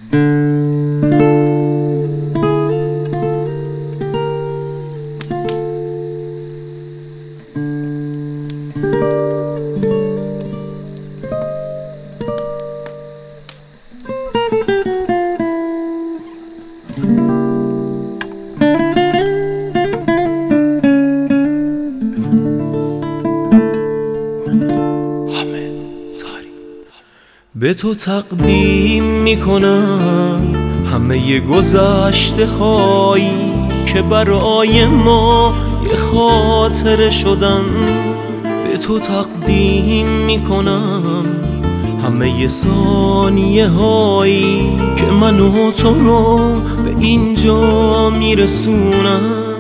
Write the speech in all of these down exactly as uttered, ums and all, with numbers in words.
به تو تقدیم میکنم همه گذشته هایی که برای ما یه خاطره شدن. به تو تقدیم میکنم همه ثانیه هایی که من و تو رو به اینجا میرسونم.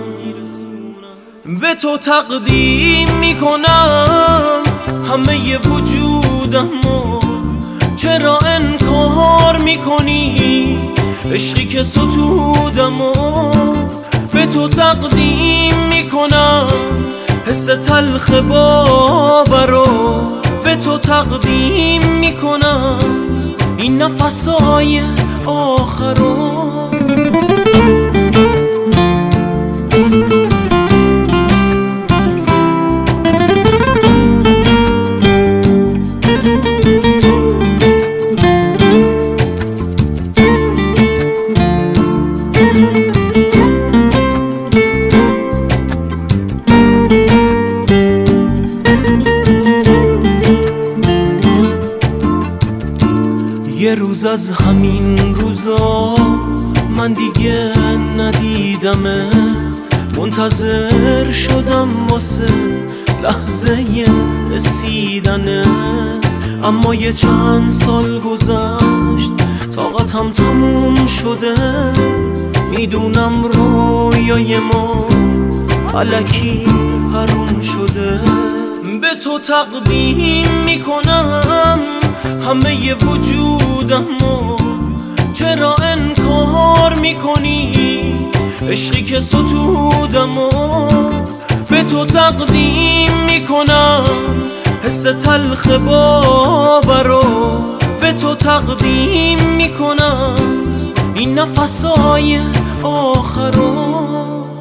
به تو تقدیم میکنم همه وجودم و چرا انکار میکنی عشقی که ستودم و به تو تقدیم میکنم حس تلخ باور رو به تو تقدیم میکنم این نفسای آخر رو. یه روز از همین روزا من دیگه ندیدمت، منتظر شدم واسه لحظه رسیدنت. اما یه چند سال گذشت طاقتم تموم شده، میدونم رویای ما الکی حروم شده. به تو تقدیم میکنم همه وجودم و چرا انکار میکنی عشقی که ستودم و به تو تقدیم میکنم حس تلخ باور رو به تو تقدیم میکنم این نفسای آخر رو.